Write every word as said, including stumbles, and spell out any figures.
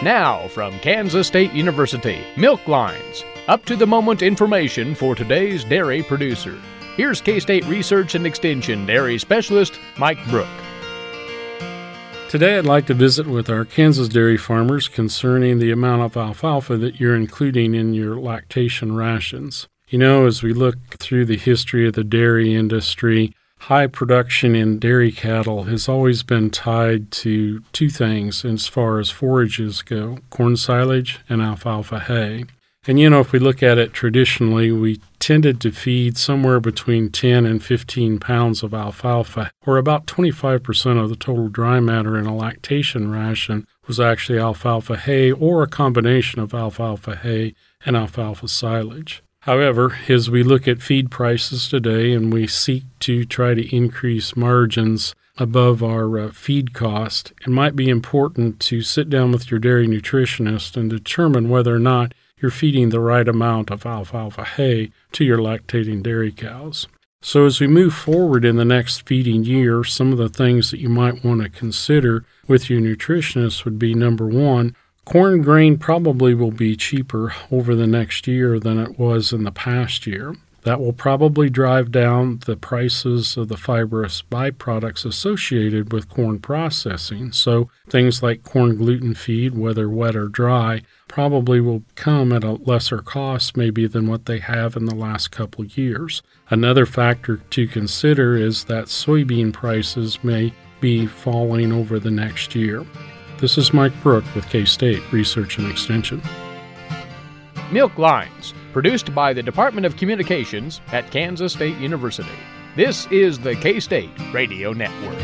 Now, from Kansas State University, Milk Lines, up-to-the-moment information for today's dairy producer. Here's K-State Research and Extension Dairy Specialist Mike Brook. Today I'd like to visit with our Kansas dairy farmers concerning the amount of alfalfa that you're including in your lactation rations. You know, as we look through the history of the dairy industry, high production in dairy cattle has always been tied to two things as far as forages go, corn silage and alfalfa hay. And you know, if we look at it traditionally, we tended to feed somewhere between ten and fifteen pounds of alfalfa, or about twenty-five percent of the total dry matter in a lactation ration was actually alfalfa hay or a combination of alfalfa hay and alfalfa silage. However, as we look at feed prices today and we seek to try to increase margins above our uh, feed cost, it might be important to sit down with your dairy nutritionist and determine whether or not you're feeding the right amount of alfalfa hay to your lactating dairy cows. So as we move forward in the next feeding year, some of the things that you might want to consider with your nutritionist would be, number one, corn grain probably will be cheaper over the next year than it was in the past year. That will probably drive down the prices of the fibrous byproducts associated with corn processing. So things like corn gluten feed, whether wet or dry, probably will come at a lesser cost maybe than what they have in the last couple of years. Another factor to consider is that soybean prices may be falling over the next year. This is Mike Brook with K-State Research and Extension. Milk Lines, produced by the Department of Communications at Kansas State University. This is the K-State Radio Network.